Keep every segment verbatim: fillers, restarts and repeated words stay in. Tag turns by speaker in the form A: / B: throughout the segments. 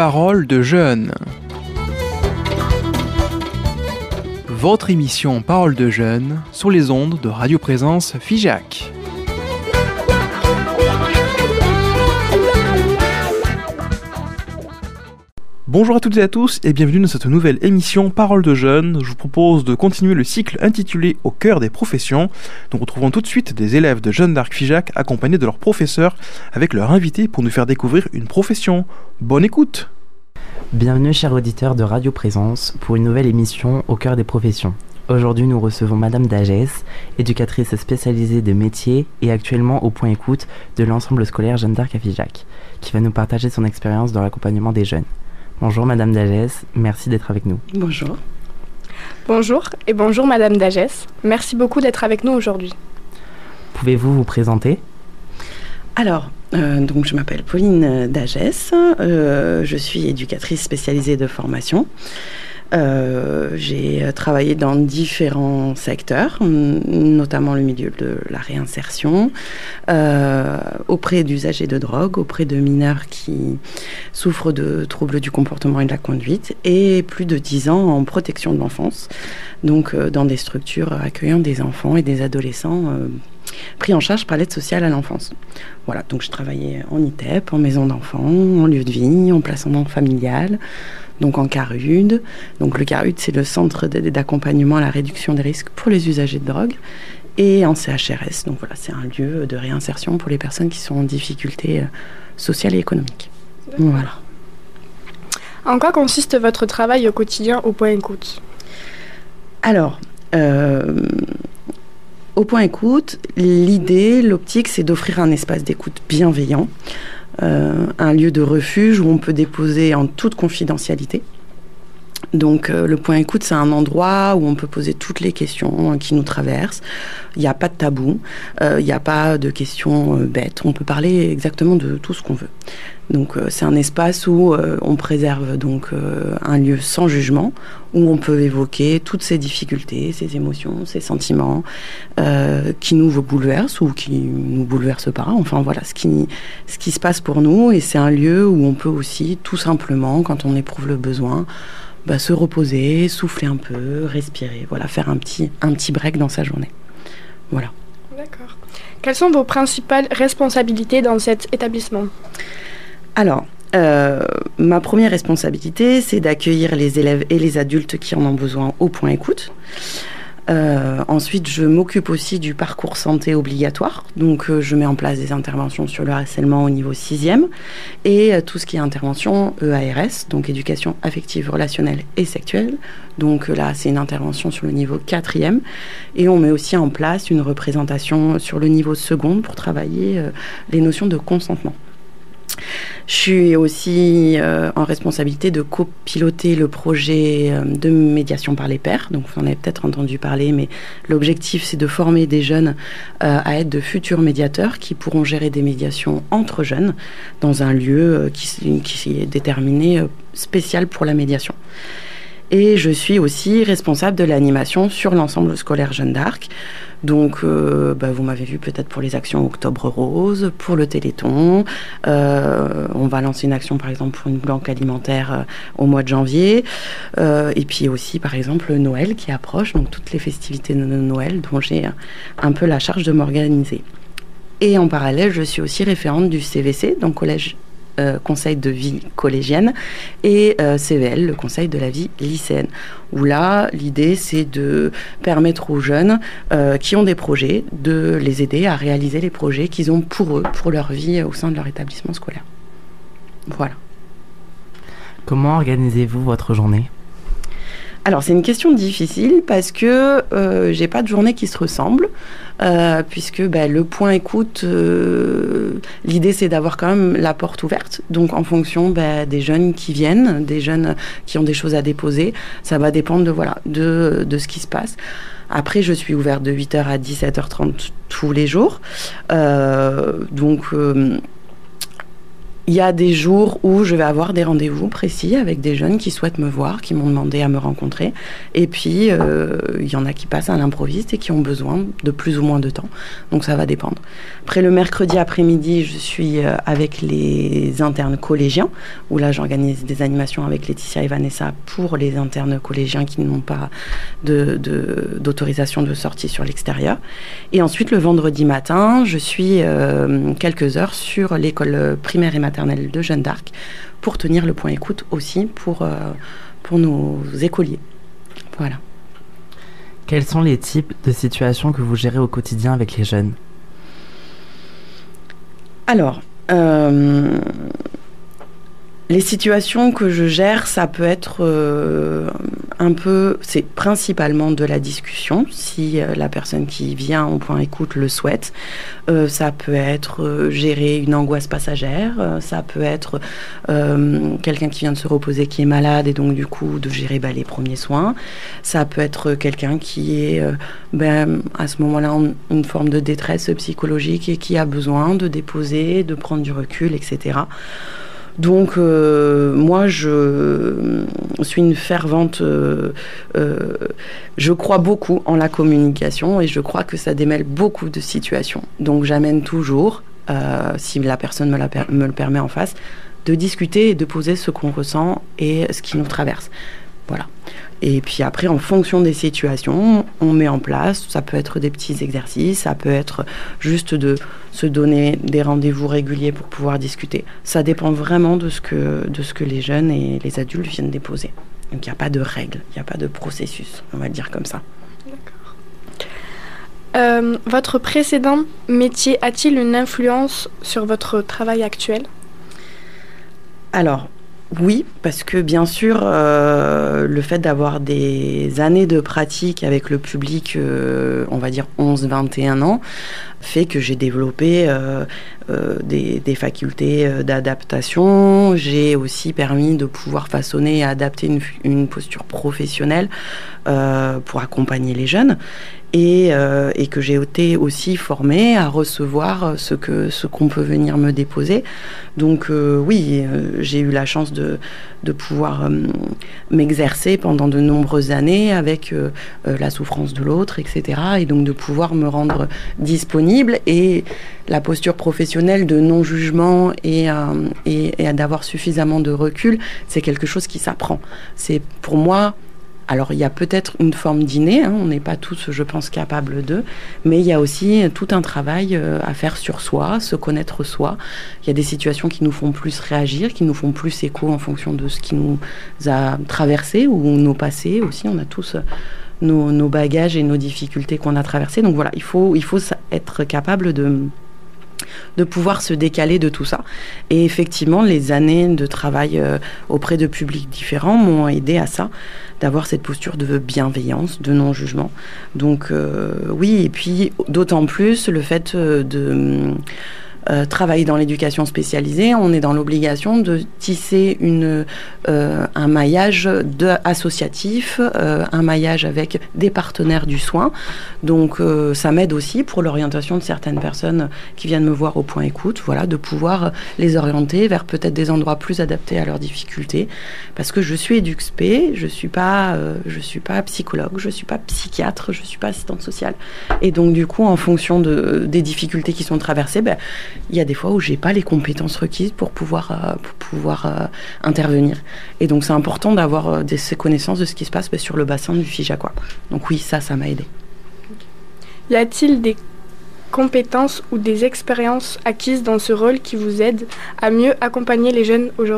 A: Paroles de jeunes. Votre émission Paroles de jeunes sur les ondes de Radio Présence Figeac. Bonjour à toutes et à tous et bienvenue dans cette nouvelle émission Paroles de jeunes. Je vous propose de continuer le cycle intitulé Au cœur des professions. Nous retrouvons tout de suite des élèves de Jeanne d'Arc Figeac accompagnés de leurs professeurs avec leur invité pour nous faire découvrir une profession. Bonne écoute!
B: Bienvenue chers auditeurs de Radio Présence pour une nouvelle émission Au cœur des professions. Aujourd'hui nous recevons Madame Dagès, éducatrice spécialisée de métiers et actuellement au point écoute de l'ensemble scolaire Jeanne d'Arc à Figeac, qui va nous partager son expérience dans l'accompagnement des jeunes. Bonjour Madame Dagès, merci d'être avec nous.
C: Bonjour.
D: Bonjour et bonjour Madame Dagès, merci beaucoup d'être avec nous aujourd'hui.
B: Pouvez-vous vous présenter ?
C: Alors, euh, donc je m'appelle Pauline Dagès, euh, je suis éducatrice spécialisée de formation. Euh, j'ai travaillé dans différents secteurs, notamment le milieu de la réinsertion, euh, auprès d'usagers de drogue, auprès de mineurs qui souffrent de troubles du comportement et de la conduite, et plus de dix ans en protection de l'enfance, donc euh, dans des structures accueillant des enfants et des adolescents euh, pris en charge par l'aide sociale à l'enfance. Voilà, donc je travaillais en I T E P, en maison d'enfants, en lieu de vie, en placement familial, donc en CARUD. Donc le CARUD, c'est le centre d'aide et d'accompagnement à la réduction des risques pour les usagers de drogue. Et en C H R S, donc voilà, c'est un lieu de réinsertion pour les personnes qui sont en difficulté sociale et économique. Voilà.
D: En quoi consiste votre travail au quotidien au point écoute ?
C: Alors, euh, au point écoute, l'idée, l'optique, c'est d'offrir un espace d'écoute bienveillant, euh, un lieu de refuge où on peut déposer en toute confidentialité. Donc euh, le point écoute, c'est un endroit où on peut poser toutes les questions euh, qui nous traversent. Il n'y a pas de tabou, euh, il n'y a pas de questions euh, bêtes. On peut parler exactement de tout ce qu'on veut. Donc euh, c'est un espace où euh, on préserve donc euh, un lieu sans jugement, où on peut évoquer toutes ces difficultés, ces émotions, ces sentiments euh, qui nous bouleversent ou qui nous bouleversent pas. Enfin voilà, ce qui, ce qui se passe pour nous. Et c'est un lieu où on peut aussi, tout simplement, quand on éprouve le besoin, bah, se reposer, souffler un peu, respirer, voilà, faire un petit, un petit break dans sa journée. Voilà.
D: D'accord. Quelles sont vos principales responsabilités dans cet établissement ?
C: Alors, euh, ma première responsabilité, c'est d'accueillir les élèves et les adultes qui en ont besoin au point écoute. Euh, ensuite, je m'occupe aussi du parcours santé obligatoire. Donc, euh, je mets en place des interventions sur le harcèlement au niveau sixième et euh, tout ce qui est intervention E A R S, donc éducation affective, relationnelle et sexuelle. Donc euh, là, c'est une intervention sur le niveau quatrième. Et on met aussi en place une représentation sur le niveau seconde pour travailler euh, les notions de consentement. Je suis aussi euh, en responsabilité de copiloter le projet euh, de médiation par les pairs. Donc, vous en avez peut-être entendu parler, mais l'objectif, c'est de former des jeunes euh, à être de futurs médiateurs qui pourront gérer des médiations entre jeunes dans un lieu euh, qui, qui est déterminé euh, spécial pour la médiation. Et je suis aussi responsable de l'animation sur l'ensemble scolaire Jeanne d'Arc. Donc, euh, bah, vous m'avez vu peut-être pour les actions Octobre Rose, pour le Téléthon. Euh, on va lancer une action, par exemple, pour une banque alimentaire euh, au mois de janvier. Euh, et puis aussi, par exemple, Noël qui approche, donc toutes les festivités de Noël dont j'ai un peu la charge de m'organiser. Et en parallèle, je suis aussi référente du C V C, donc Collège Euh, conseil de vie collégienne, et euh, C V L, le conseil de la vie lycéenne, où là, l'idée, c'est de permettre aux jeunes euh, qui ont des projets, de les aider à réaliser les projets qu'ils ont pour eux, pour leur vie au sein de leur établissement scolaire. Voilà.
B: Comment organisez-vous votre journée ?
C: Alors, c'est une question difficile parce que euh, j'ai pas de journée qui se ressemble, euh, puisque bah, le point écoute, euh, l'idée c'est d'avoir quand même la porte ouverte. Donc, en fonction bah, des jeunes qui viennent, des jeunes qui ont des choses à déposer, ça va dépendre de, voilà, de, de ce qui se passe. Après, je suis ouverte de huit heures à dix-sept heures trente tous les jours. Euh, donc... Euh, il y a des jours où je vais avoir des rendez-vous précis avec des jeunes qui souhaitent me voir, qui m'ont demandé à me rencontrer. Et puis, euh, il y en a qui passent à l'improviste et qui ont besoin de plus ou moins de temps. Donc, ça va dépendre. Après, le mercredi après-midi, je suis euh, avec les internes collégiens, où là, j'organise des animations avec Laetitia et Vanessa pour les internes collégiens qui n'ont pas de, de, d'autorisation de sortie sur l'extérieur. Et ensuite, le vendredi matin, je suis euh, quelques heures sur l'école primaire et maternelle de Jeanne d'Arc pour tenir le point écoute aussi pour, euh, pour nos écoliers. Voilà.
B: Quels sont les types de situations que vous gérez au quotidien avec les jeunes ?
C: Alors, euh, les situations que je gère, ça peut être euh, un peu, c'est principalement de la discussion, si euh, la personne qui vient au point écoute le souhaite. Euh, ça peut être euh, gérer une angoisse passagère, euh, ça peut être euh, quelqu'un qui vient de se reposer, qui est malade, et donc du coup de gérer bah, les premiers soins. Ça peut être quelqu'un qui est euh, ben, à ce moment-là en une forme de détresse psychologique et qui a besoin de déposer, de prendre du recul, et cetera. Donc, euh, moi, je suis une fervente... Euh, euh, je crois beaucoup en la communication et je crois que ça démêle beaucoup de situations. Donc, j'amène toujours, euh, si la personne me, la per- me le permet en face, de discuter et de poser ce qu'on ressent et ce qui nous traverse. Voilà. Et puis après, en fonction des situations, on met en place, ça peut être des petits exercices, ça peut être juste de se donner des rendez-vous réguliers pour pouvoir discuter. Ça dépend vraiment de ce que, de ce que les jeunes et les adultes viennent déposer. Donc il n'y a pas de règles, il n'y a pas de processus, on va le dire comme ça.
D: D'accord. Euh, votre précédent métier a-t-il une influence sur votre travail actuel ?
C: Alors, oui, parce que bien sûr, euh, le fait d'avoir des années de pratique avec le public, euh, on va dire onze vingt et un ans, fait que j'ai développé euh, euh, des, des facultés euh, d'adaptation. J'ai aussi permis de pouvoir façonner et adapter une, une posture professionnelle euh, pour accompagner les jeunes. Et, euh, et que j'ai été aussi formée à recevoir ce que ce qu'on peut venir me déposer. Donc euh, oui, euh, j'ai eu la chance de, de pouvoir euh, m'exercer pendant de nombreuses années avec euh, euh, la souffrance de l'autre, et cetera. Et donc de pouvoir me rendre disponible. Et la posture professionnelle de non-jugement et, euh, et, et d'avoir suffisamment de recul, c'est quelque chose qui s'apprend. C'est pour moi... Alors, il y a peut-être une forme d'inné, hein, on n'est pas tous, je pense, capables d'eux, mais il y a aussi tout un travail euh, à faire sur soi, se connaître soi. Il y a des situations qui nous font plus réagir, qui nous font plus écho en fonction de ce qui nous a traversé ou nos passés aussi. On a tous nos, nos bagages et nos difficultés qu'on a traversées. Donc voilà, il faut, il faut être capable de... de pouvoir se décaler de tout ça. Et effectivement, les années de travail euh, auprès de publics différents m'ont aidé à ça, d'avoir cette posture de bienveillance, de non-jugement. Donc euh, oui, et puis d'autant plus le fait euh, de... Euh, travailler dans l'éducation spécialisée, on est dans l'obligation de tisser une, euh, un maillage de, associatif, euh, un maillage avec des partenaires du soin. Donc euh, ça m'aide aussi pour l'orientation de certaines personnes qui viennent me voir au point écoute, voilà, de pouvoir les orienter vers peut-être des endroits plus adaptés à leurs difficultés. Parce que je suis éduc-spé, je suis pas, euh, je suis pas psychologue, je suis pas psychiatre, je suis pas assistante sociale. Et donc du coup, en fonction de, des difficultés qui sont traversées, ben, il y a des fois où j'ai pas les compétences requises pour pouvoir, euh, pour pouvoir euh, intervenir. Et donc, c'est important d'avoir euh, des, ces connaissances de ce qui se passe bah, sur le bassin du Figeacois. Donc oui, ça, ça m'a aidé.
D: Y a-t-il des compétences ou des expériences acquises dans ce rôle qui vous aident à mieux accompagner les jeunes aujourd'hui ?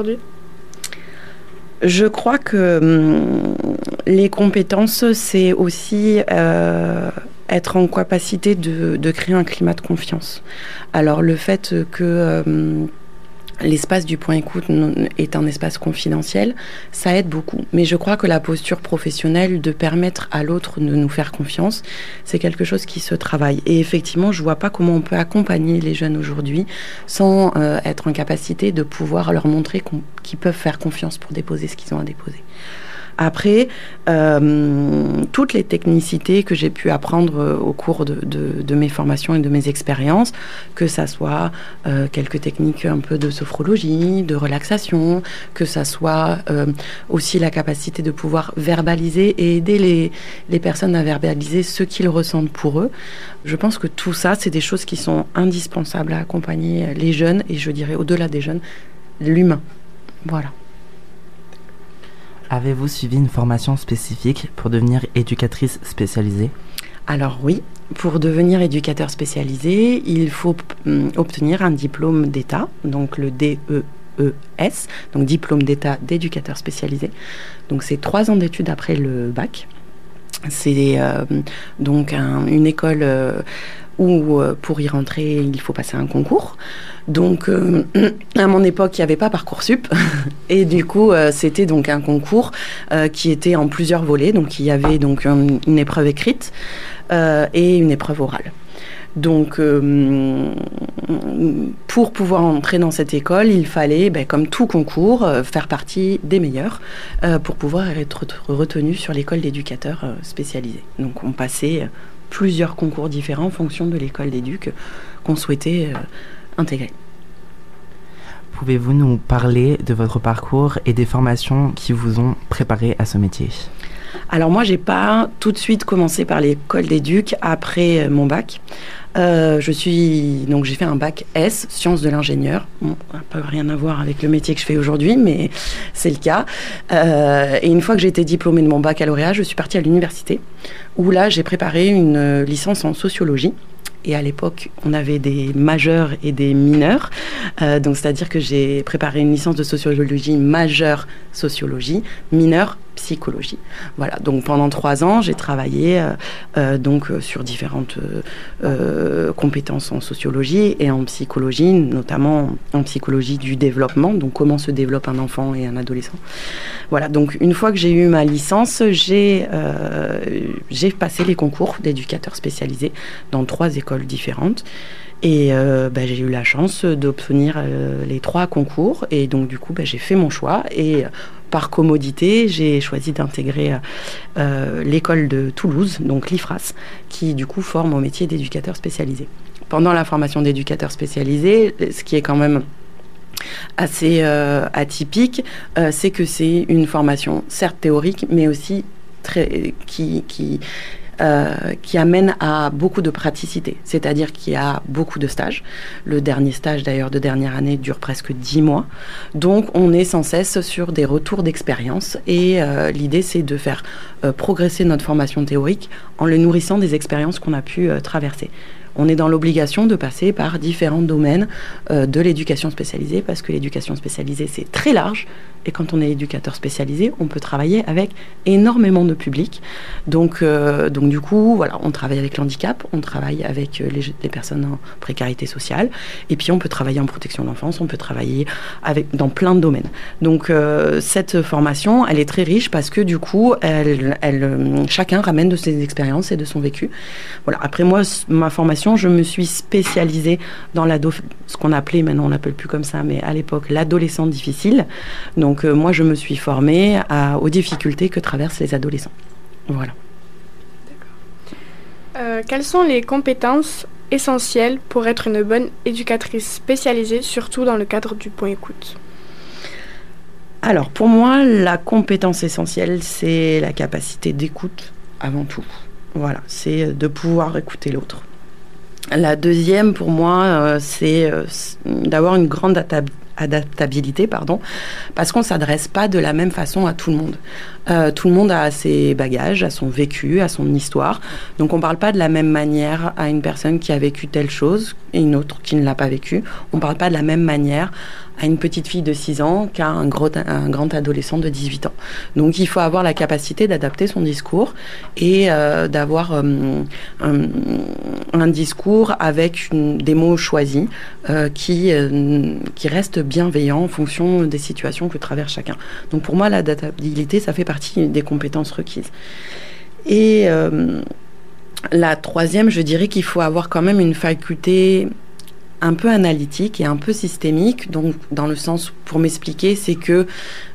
C: Je crois que hum, les compétences, c'est aussi... Euh, être en capacité de, de créer un climat de confiance. Alors le fait que euh, l'espace du point écoute est un espace confidentiel, ça aide beaucoup. Mais je crois que la posture professionnelle de permettre à l'autre de nous faire confiance, c'est quelque chose qui se travaille. Et effectivement, je ne vois pas comment on peut accompagner les jeunes aujourd'hui sans euh, être en capacité de pouvoir leur montrer qu'on, qu'ils peuvent faire confiance pour déposer ce qu'ils ont à déposer. Après, euh, toutes les technicités que j'ai pu apprendre au cours de, de, de mes formations et de mes expériences, que ça soit euh, quelques techniques un peu de sophrologie, de relaxation, que ça soit euh, aussi la capacité de pouvoir verbaliser et aider les, les personnes à verbaliser ce qu'ils ressentent pour eux. Je pense que tout ça, c'est des choses qui sont indispensables à accompagner les jeunes, et je dirais au-delà des jeunes, l'humain. Voilà.
B: Avez-vous suivi une formation spécifique pour devenir éducatrice spécialisée ?
C: Alors oui, pour devenir éducateur spécialisé, il faut euh, obtenir un diplôme d'État, donc le D E E S, donc diplôme d'État d'éducateur spécialisé. Donc c'est trois ans d'études après le bac. C'est euh, donc un, une école euh, où euh, pour y rentrer, il faut passer un concours. Donc euh, à mon époque, il n'y avait pas Parcoursup et du coup, euh, c'était donc un concours euh, qui était en plusieurs volets. Donc il y avait donc un, une épreuve écrite euh, et une épreuve orale. Donc, euh, pour pouvoir entrer dans cette école, il fallait, ben, comme tout concours, euh, faire partie des meilleurs euh, pour pouvoir être retenu sur l'école d'éducateurs euh, spécialisés. Donc, on passait plusieurs concours différents en fonction de l'école d'éduc qu'on souhaitait euh, intégrer.
B: Pouvez-vous nous parler de votre parcours et des formations qui vous ont préparé à ce métier ?
C: Alors moi, j'ai pas tout de suite commencé par l'école d'éduc après mon bac. Euh, je suis donc j'ai fait un bac S, sciences de l'ingénieur. Bon, ça n'a pas rien à voir avec le métier que je fais aujourd'hui, mais c'est le cas. Euh, et une fois que j'ai été diplômée de mon baccalauréat, je suis partie à l'université, où là j'ai préparé une licence en sociologie. Et à l'époque, on avait des majeurs et des mineurs. Euh, donc, c'est-à-dire que j'ai préparé une licence de sociologie majeure sociologie, mineure psychologie. Voilà. Donc, pendant trois ans, j'ai travaillé euh, euh, donc sur différentes euh, compétences en sociologie et en psychologie, notamment en psychologie du développement. Donc, comment se développe un enfant et un adolescent. Voilà. Donc, une fois que j'ai eu ma licence, j'ai euh, j'ai passé les concours d'éducateur spécialisé dans trois écoles différentes et euh, bah, j'ai eu la chance d'obtenir euh, les trois concours et donc du coup bah, j'ai fait mon choix et euh, par commodité j'ai choisi d'intégrer euh, l'école de Toulouse, donc l'I F R A S, qui du coup forme au métier d'éducateur spécialisé. Pendant la formation d'éducateur spécialisé, ce qui est quand même assez euh, atypique, euh, c'est que c'est une formation certes théorique mais aussi très, qui, qui Euh, qui amène à beaucoup de praticité, c'est-à-dire qu'il y a beaucoup de stages. Le dernier stage d'ailleurs de dernière année dure presque dix mois, donc on est sans cesse sur des retours d'expérience et euh, l'idée c'est de faire euh, progresser notre formation théorique en le nourrissant des expériences qu'on a pu euh, traverser. On est dans l'obligation de passer par différents domaines euh, de l'éducation spécialisée parce que l'éducation spécialisée c'est très large et quand on est éducateur spécialisé, on peut travailler avec énormément de public. Donc, euh, donc du coup, voilà, on travaille avec l'handicap, on travaille avec les, les personnes en précarité sociale et puis on peut travailler en protection de l'enfance, on peut travailler avec, dans plein de domaines. Donc euh, cette formation, elle est très riche parce que du coup, elle, elle, chacun ramène de ses expériences et de son vécu. Voilà. Après moi, ma formation, je me suis spécialisée dans l'ado, ce qu'on appelait, maintenant on l'appelle plus comme ça, mais à l'époque, l'adolescent difficile. Donc euh, moi, je me suis formée à, aux difficultés que traversent les adolescents. Voilà.
D: Euh, quelles sont les compétences essentielles pour être une bonne éducatrice spécialisée, surtout dans le cadre du point écoute ?
C: Alors, pour moi, la compétence essentielle, c'est la capacité d'écoute avant tout. Voilà, c'est de pouvoir écouter l'autre. La deuxième, pour moi, euh, c'est euh, d'avoir une grande adaptabilité. adaptabilité, pardon, parce qu'on ne s'adresse pas de la même façon à tout le monde. Euh, tout le monde a ses bagages, a son vécu, a son histoire. Donc on ne parle pas de la même manière à une personne qui a vécu telle chose et une autre qui ne l'a pas vécu. On ne parle pas de la même manière à une petite fille de six ans qu'à un, gros, un grand adolescent de dix-huit ans. Donc il faut avoir la capacité d'adapter son discours et euh, d'avoir euh, un, un discours avec une, des mots choisis euh, qui, euh, qui restent bienveillants en fonction des situations que traverse chacun. Donc pour moi, l'adaptabilité, ça fait partie des compétences requises. Et euh, la troisième, je dirais qu'il faut avoir quand même une faculté un peu analytique et un peu systémique, donc dans le sens, pour m'expliquer, c'est que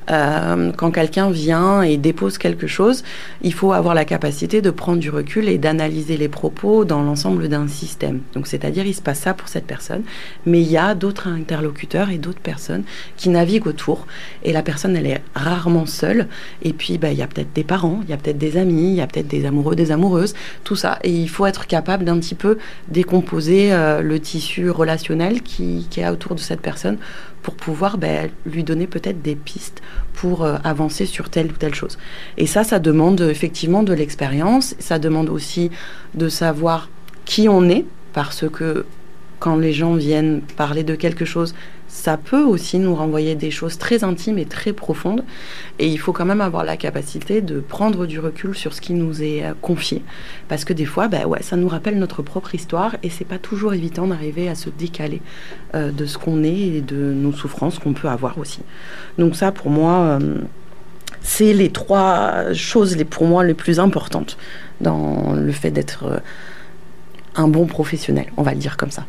C: Euh, quand quelqu'un vient et dépose quelque chose, il faut avoir la capacité de prendre du recul et d'analyser les propos dans l'ensemble d'un système. Donc, c'est-à-dire, il se passe ça pour cette personne, mais il y a d'autres interlocuteurs et d'autres personnes qui naviguent autour. Et la personne, elle est rarement seule. Et puis, bah, il y a peut-être des parents, il y a peut-être des amis, il y a peut-être des amoureux, des amoureuses, tout ça. Et il faut être capable d'un petit peu décomposer euh, le tissu relationnel qui, qui est autour de cette personne pour pouvoir ben, lui donner peut-être des pistes pour euh, avancer sur telle ou telle chose. Et ça, ça demande effectivement de l'expérience. Ça demande aussi de savoir qui on est, parce que quand les gens viennent parler de quelque chose, ça peut aussi nous renvoyer des choses très intimes et très profondes. Et il faut quand même avoir la capacité de prendre du recul sur ce qui nous est euh, confié. Parce que des fois, ben ouais, ça nous rappelle notre propre histoire et c'est pas toujours évident d'arriver à se décaler euh, de ce qu'on est et de nos souffrances qu'on peut avoir aussi. Donc ça, pour moi, euh, c'est les trois choses, les, pour moi, les plus importantes dans le fait d'être euh, un bon professionnel, on va le dire comme ça.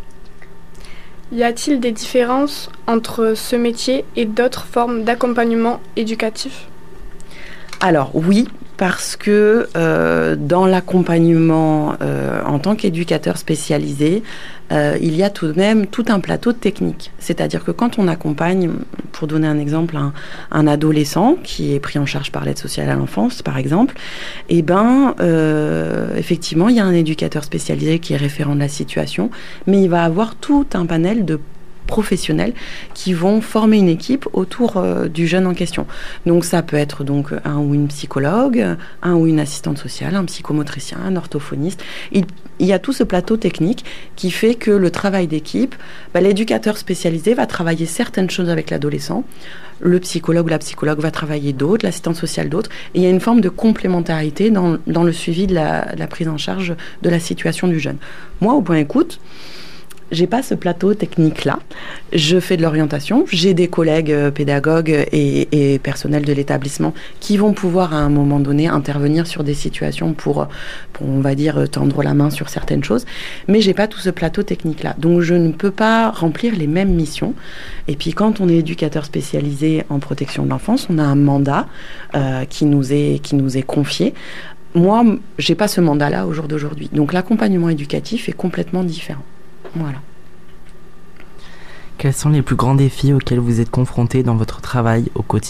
D: Y a-t-il des différences entre ce métier et d'autres formes d'accompagnement éducatif ?
C: Alors oui, parce que euh, dans l'accompagnement euh, en tant qu'éducateur spécialisé, euh, il y a tout de même tout un plateau de techniques. C'est-à-dire que quand on accompagne, pour donner un exemple, un, un adolescent qui est pris en charge par l'aide sociale à l'enfance, par exemple, eh ben, euh, effectivement, il y a un éducateur spécialisé qui est référent de la situation, mais il va avoir tout un panel de professionnels qui vont former une équipe autour euh, du jeune en question. Donc ça peut être donc un ou une psychologue, un ou une assistante sociale, un psychomotricien, un orthophoniste. Il, il y a tout ce plateau technique qui fait que le travail d'équipe, bah, l'éducateur spécialisé va travailler certaines choses avec l'adolescent, le psychologue ou la psychologue va travailler d'autres, l'assistante sociale d'autres, et il y a une forme de complémentarité dans, dans le suivi de la, de la prise en charge de la situation du jeune. Moi, au point écoute, j'ai pas ce plateau technique-là. Je fais de l'orientation. J'ai des collègues euh, pédagogues et, et personnels de l'établissement qui vont pouvoir à un moment donné intervenir sur des situations pour, pour, on va dire, tendre la main sur certaines choses. Mais j'ai pas tout ce plateau technique-là. Donc je ne peux pas remplir les mêmes missions. Et puis quand on est éducateur spécialisé en protection de l'enfance, on a un mandat euh, qui nous est, qui nous est confié. Moi, j'ai pas ce mandat-là au jour d'aujourd'hui. Donc l'accompagnement éducatif est complètement différent. Voilà.
B: Quels sont les plus grands défis auxquels vous êtes confrontés dans votre travail au quotidien ?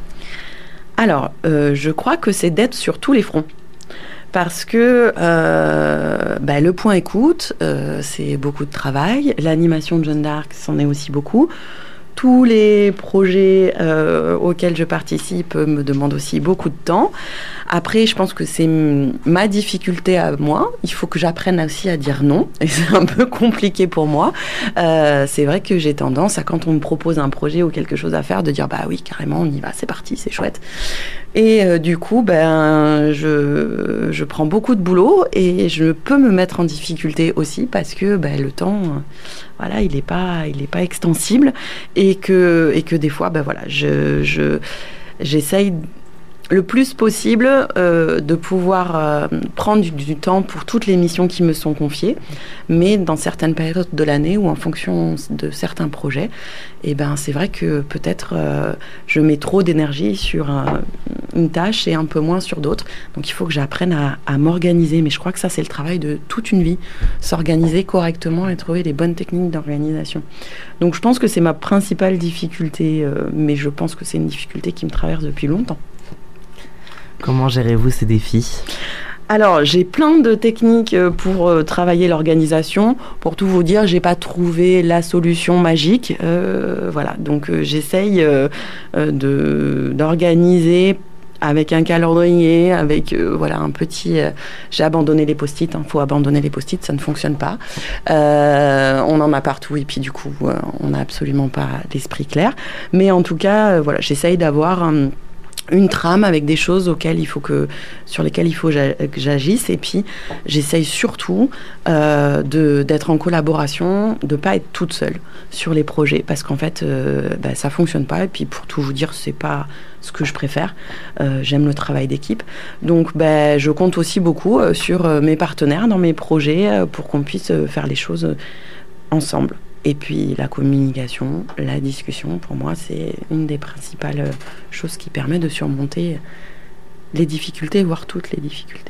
C: Alors, euh, je crois que c'est d'être sur tous les fronts. Parce que euh, bah, le point écoute, euh, c'est beaucoup de travail. L'animation de Jeanne d'Arc, c'en est aussi beaucoup. Tous les projets euh, auxquels je participe me demandent aussi beaucoup de temps. Après, je pense que c'est m- ma difficulté à moi. Il faut que j'apprenne aussi à dire non. Et c'est un peu compliqué pour moi. Euh, c'est vrai que j'ai tendance à, quand on me propose un projet ou quelque chose à faire, de dire bah oui, carrément, on y va, c'est parti, c'est chouette. Et euh, du coup, ben, je, je prends beaucoup de boulot et je peux me mettre en difficulté aussi parce que ben, le temps, euh, voilà, il n'est pas, il est pas extensible et que, et que des fois, ben, voilà, je, je, j'essaye le plus possible euh, de pouvoir euh, prendre du, du temps pour toutes les missions qui me sont confiées, mais dans certaines périodes de l'année ou en fonction de certains projets, et ben c'est vrai que peut-être euh, je mets trop d'énergie sur un, une tâche et un peu moins sur d'autres. Donc il faut que j'apprenne à, à m'organiser, mais je crois que ça c'est le travail de toute une vie, s'organiser correctement et trouver les bonnes techniques d'organisation. Donc je pense que c'est ma principale difficulté, euh, mais je pense que c'est une difficulté qui me traverse depuis longtemps.
B: Comment gérez-vous ces défis ?
C: Alors, j'ai plein de techniques pour euh, travailler l'organisation. Pour tout vous dire, j'ai pas trouvé la solution magique. Euh, voilà, donc euh, j'essaye euh, euh, de, d'organiser avec un calendrier, avec euh, voilà un petit... Euh, j'ai abandonné les post-it, il hein, faut abandonner les post-it, ça ne fonctionne pas. Euh, on en a partout et puis du coup, euh, on n'a absolument pas l'esprit clair. Mais en tout cas, euh, voilà, j'essaye d'avoir... un une trame avec des choses auxquelles il faut que, sur lesquelles il faut que j'agisse. Et puis, j'essaye surtout euh, de, d'être en collaboration, de ne pas être toute seule sur les projets. Parce qu'en fait, euh, bah, ça ne fonctionne pas. Et puis, pour tout vous dire, ce n'est pas ce que je préfère. Euh, j'aime le travail d'équipe. Donc, bah, je compte aussi beaucoup euh, sur euh, mes partenaires dans mes projets euh, pour qu'on puisse euh, faire les choses euh, ensemble. Et puis la communication, la discussion, pour moi, c'est une des principales choses qui permet de surmonter les difficultés, voire toutes les difficultés.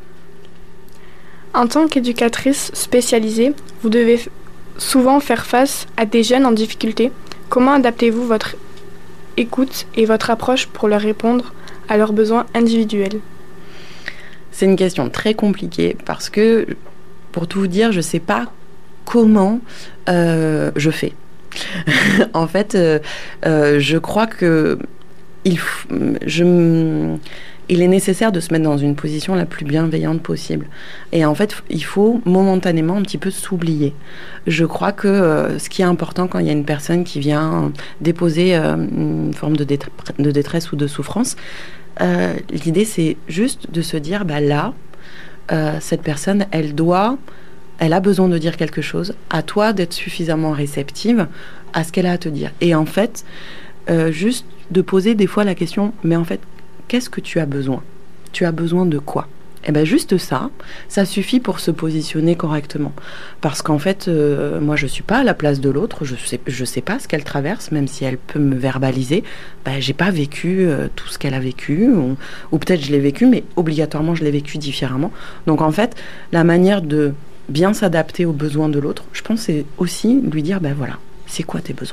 D: En tant qu'éducatrice spécialisée, vous devez souvent faire face à des jeunes en difficulté. Comment adaptez-vous votre écoute et votre approche pour leur répondre à leurs besoins individuels ?
C: C'est une question très compliquée parce que, pour tout vous dire, je ne sais pas comment euh, je fais. En fait, euh, euh, je crois que il, je, il est nécessaire de se mettre dans une position la plus bienveillante possible. Et en fait, il faut momentanément un petit peu s'oublier. Je crois que euh, ce qui est important quand il y a une personne qui vient déposer euh, une forme de, détre- de détresse ou de souffrance, euh, l'idée c'est juste de se dire, bah là, euh, cette personne, elle doit... Elle a besoin de dire quelque chose. À toi d'être suffisamment réceptive à ce qu'elle a à te dire. Et en fait, euh, juste de poser des fois la question, mais en fait, qu'est-ce que tu as besoin ? Tu as besoin de quoi ? Et bien juste ça, ça suffit pour se positionner correctement. Parce qu'en fait, euh, moi je ne suis pas à la place de l'autre, je ne sais, je sais pas ce qu'elle traverse, même si elle peut me verbaliser. Ben, je n'ai pas vécu euh, tout ce qu'elle a vécu, ou, ou peut-être je l'ai vécu, mais obligatoirement je l'ai vécu différemment. Donc en fait, la manière de bien s'adapter aux besoins de l'autre, je pense, c'est aussi lui dire, ben voilà, c'est quoi tes besoins ?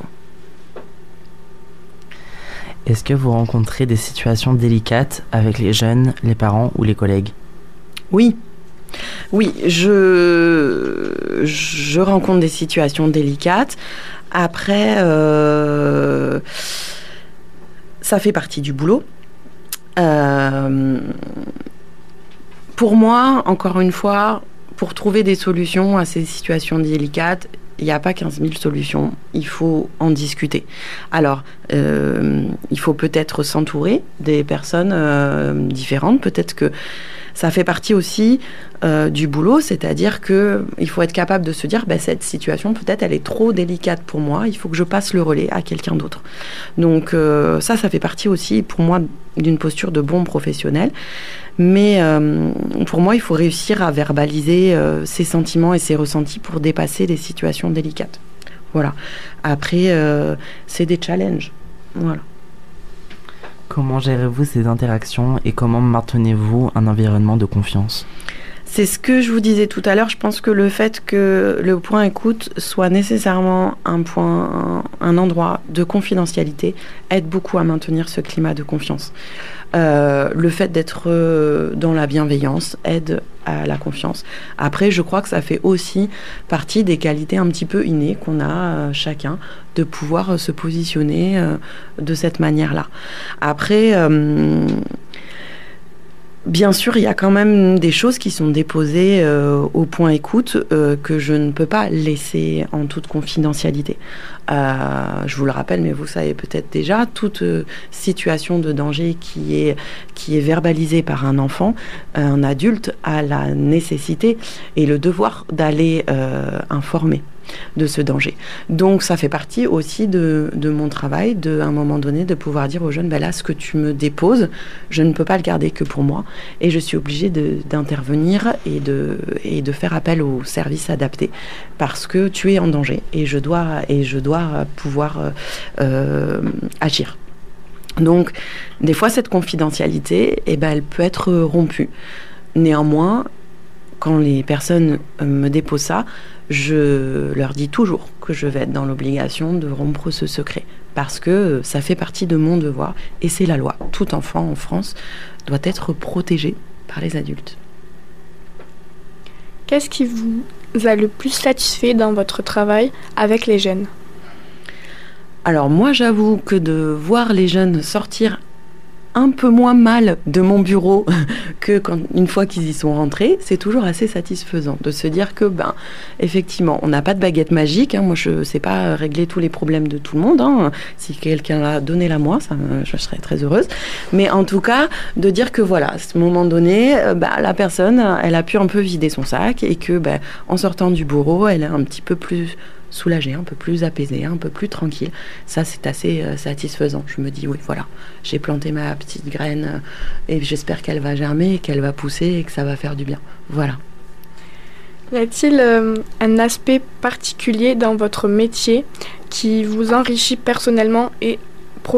B: Est-ce que vous rencontrez des situations délicates avec les jeunes, les parents ou les collègues ?
C: Oui. Oui, je, je rencontre des situations délicates. Après, euh, ça fait partie du boulot. Euh, pour moi, encore une fois, pour trouver des solutions à ces situations délicates, il n'y a pas quinze mille solutions, il faut en discuter. Alors, euh, il faut peut-être s'entourer des personnes euh, différentes. Peut-être que ça fait partie aussi euh, du boulot, c'est-à-dire qu'il faut être capable de se dire, bah, cette situation, peut-être, elle est trop délicate pour moi, il faut que je passe le relais à quelqu'un d'autre. Donc euh, ça, ça fait partie aussi, pour moi, d'une posture de bon professionnel. Mais euh, pour moi, il faut réussir à verbaliser euh, ses sentiments et ses ressentis pour dépasser les situations délicates. Voilà. Après, euh, c'est des challenges. Voilà.
B: Comment gérez-vous ces interactions et comment maintenez-vous un environnement de confiance ?
C: C'est ce que je vous disais tout à l'heure. Je pense que le fait que le point écoute soit nécessairement un point, un, un endroit de confidentialité aide beaucoup à maintenir ce climat de confiance. Euh, le fait d'être euh, dans la bienveillance aide à la confiance. Après, je crois que ça fait aussi partie des qualités un petit peu innées qu'on a euh, chacun, de pouvoir euh, se positionner euh, de cette manière-là. Après, euh, bien sûr, il y a quand même des choses qui sont déposées euh, au point écoute euh, que je ne peux pas laisser en toute confidentialité. Euh, je vous le rappelle, mais vous savez peut-être déjà, toute euh, situation de danger qui est, qui est verbalisée par un enfant, un adulte a la nécessité et le devoir d'aller euh, informer de ce danger. Donc ça fait partie aussi de, de mon travail, de, à un moment donné, de pouvoir dire aux jeunes, ben là, ce que tu me déposes, je ne peux pas le garder que pour moi et je suis obligée de, d'intervenir et de, et de faire appel aux services adaptés parce que tu es en danger et je dois, et je dois pouvoir euh, euh, agir. Donc, des fois, cette confidentialité, eh ben, elle peut être rompue. Néanmoins, quand les personnes me déposent ça, je leur dis toujours que je vais être dans l'obligation de rompre ce secret parce que ça fait partie de mon devoir et c'est la loi. Tout enfant en France doit être protégé par les adultes.
D: Qu'est-ce qui vous a le plus satisfait dans votre travail avec les jeunes ?
C: Alors moi, j'avoue que de voir les jeunes sortir un peu moins mal de mon bureau que quand, une fois qu'ils y sont rentrés, c'est toujours assez satisfaisant de se dire que, ben, effectivement, on n'a pas de baguette magique. Hein. Moi, je ne sais pas régler tous les problèmes de tout le monde. Hein. Si quelqu'un l'a, donnez-la moi, ça, je serais très heureuse. Mais en tout cas, de dire que voilà, à ce moment donné, ben, la personne, elle a pu un peu vider son sac et que, ben, en sortant du bureau, elle est un petit peu plus soulagée, un peu plus apaisée, un peu plus tranquille. Ça, c'est assez euh, satisfaisant. Je me dis, oui, voilà, j'ai planté ma petite graine euh, et j'espère qu'elle va germer, qu'elle va pousser et que ça va faire du bien. Voilà.
D: Y a-t-il euh, un aspect particulier dans votre métier qui vous enrichit personnellement et professionnellement ?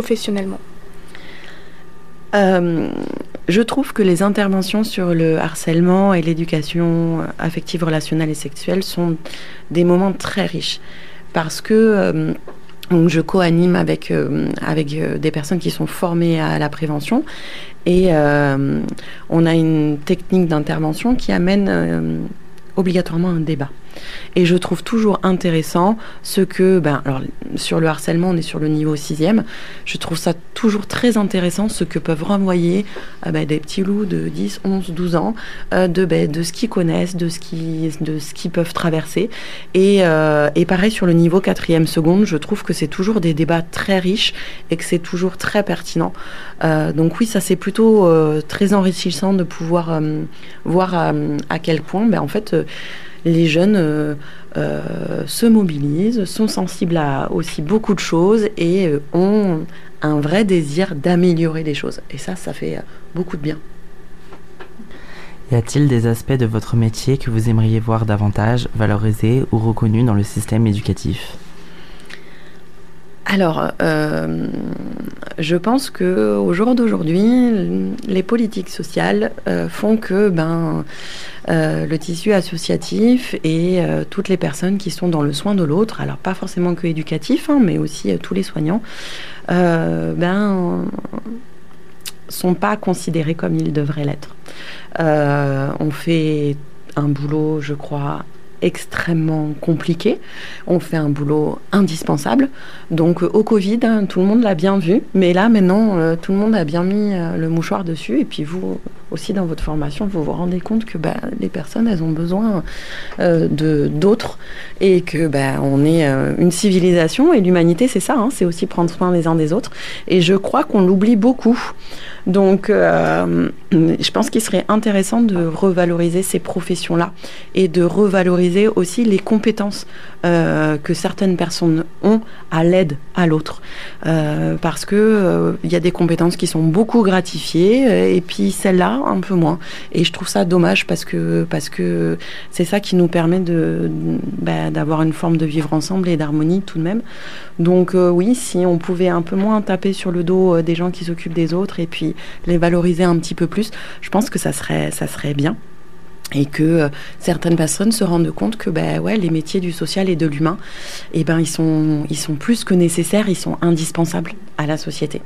C: Euh, je trouve que les interventions sur le harcèlement et l'éducation affective, relationnelle et sexuelle sont des moments très riches parce que euh, donc je co-anime avec, euh, avec euh, des personnes qui sont formées à la prévention et euh, on a une technique d'intervention qui amène euh, obligatoirement un débat. Et je trouve toujours intéressant ce que, ben, alors sur le harcèlement, on est sur le niveau sixième, je trouve ça toujours très intéressant ce que peuvent renvoyer euh, ben, des petits loups de dix, onze, douze ans, euh, de, ben, de ce qu'ils connaissent, de ce qu'ils, de ce qu'ils peuvent traverser. Et, euh, et pareil sur le niveau quatrième seconde, je trouve que c'est toujours des débats très riches et que c'est toujours très pertinent. Euh, donc oui, ça c'est plutôt euh, très enrichissant de pouvoir euh, voir à, à quel point, ben, en fait, euh, les jeunes euh, euh, se mobilisent, sont sensibles à aussi beaucoup de choses et euh, ont un vrai désir d'améliorer les choses. Et ça, ça fait euh, beaucoup de bien.
B: Y a-t-il des aspects de votre métier que vous aimeriez voir davantage valorisés ou reconnus dans le système éducatif ?
C: Alors, euh, je pense que au jour d'aujourd'hui, les politiques sociales euh, font que ben, euh, le tissu associatif et euh, toutes les personnes qui sont dans le soin de l'autre, alors pas forcément que éducatif, hein, mais aussi euh, tous les soignants, euh, ben, sont pas considérés comme ils devraient l'être. Euh, on fait un boulot, je crois, extrêmement compliqué. On fait un boulot indispensable. Donc euh, au Covid, hein, tout le monde l'a bien vu. Mais là, maintenant, euh, tout le monde a bien mis euh, le mouchoir dessus. Et puis vous aussi, dans votre formation, vous vous rendez compte que bah, les personnes, elles ont besoin euh, de, d'autres. Et que bah, on est euh, une civilisation. Et l'humanité, c'est ça. Hein, c'est aussi prendre soin les uns des autres. Et je crois qu'on l'oublie beaucoup. Donc, euh, je pense qu'il serait intéressant de revaloriser ces professions-là et de revaloriser aussi les compétences euh, que certaines personnes ont à l'aide à l'autre. Euh, parce que euh, il y a des compétences qui sont beaucoup gratifiées et puis celles-là, un peu moins. Et je trouve ça dommage parce que, parce que c'est ça qui nous permet de, bah, d'avoir une forme de vivre ensemble et d'harmonie tout de même. Donc euh, oui, si on pouvait un peu moins taper sur le dos euh, des gens qui s'occupent des autres et puis les valoriser un petit peu plus, je pense que ça serait, ça serait bien. Et que euh, certaines personnes se rendent compte que ben, ouais, les métiers du social et de l'humain, eh ben, ils sont, ils sont plus que nécessaires, ils sont indispensables à la société.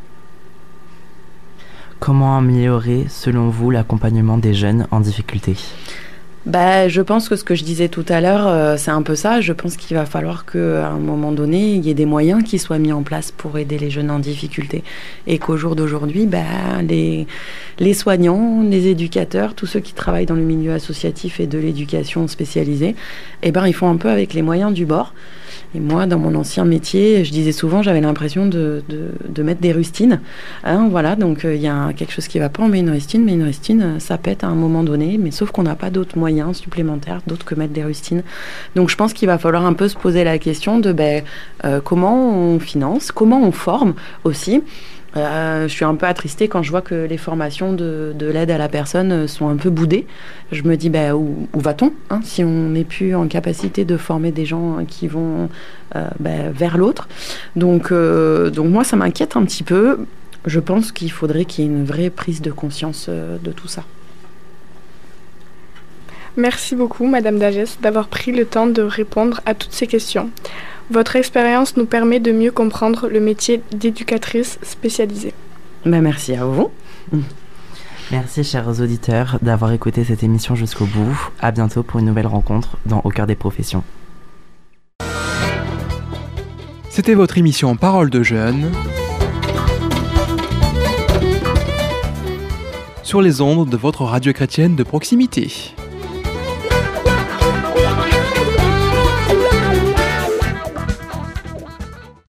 B: Comment améliorer, selon vous, l'accompagnement des jeunes en difficulté ?
C: Bah, je pense que ce que je disais tout à l'heure, euh, c'est un peu ça. Je pense qu'il va falloir qu'à un moment donné, il y ait des moyens qui soient mis en place pour aider les jeunes en difficulté. Et qu'au jour d'aujourd'hui, bah, les, les soignants, les éducateurs, tous ceux qui travaillent dans le milieu associatif et de l'éducation spécialisée, eh ben, ils font un peu avec les moyens du bord. Et moi, dans mon ancien métier, je disais souvent, j'avais l'impression de, de, de mettre des rustines. Hein, voilà, donc il euh, y a quelque chose qui ne va pas, on met une rustine, mais une rustine, ça pète à un moment donné, mais sauf qu'on n'a pas d'autres moyens supplémentaires, d'autres que mettre des rustines. Donc je pense qu'il va falloir un peu se poser la question de ben, euh, comment on finance, comment on forme aussi. Euh, je suis un peu attristée quand je vois que les formations de, de l'aide à la personne sont un peu boudées. Je me dis, bah, où, où va-t-on hein, si on n'est plus en capacité de former des gens qui vont euh, bah, vers l'autre. Donc, euh, donc moi, ça m'inquiète un petit peu. Je pense qu'il faudrait qu'il y ait une vraie prise de conscience euh, de tout ça.
D: Merci beaucoup, Madame Dagès, d'avoir pris le temps de répondre à toutes ces questions. Votre expérience nous permet de mieux comprendre le métier d'éducatrice spécialisée.
C: Ben, merci à vous.
B: Merci, chers auditeurs, d'avoir écouté cette émission jusqu'au bout. À bientôt pour une nouvelle rencontre dans Au cœur des professions.
A: C'était votre émission Parole de jeunes sur les ondes de votre radio chrétienne de proximité.